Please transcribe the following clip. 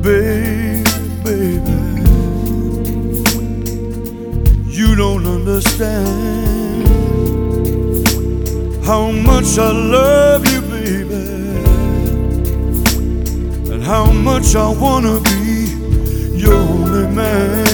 baby, you don't understand how much I love you, baby, and how much I wanna be your only man.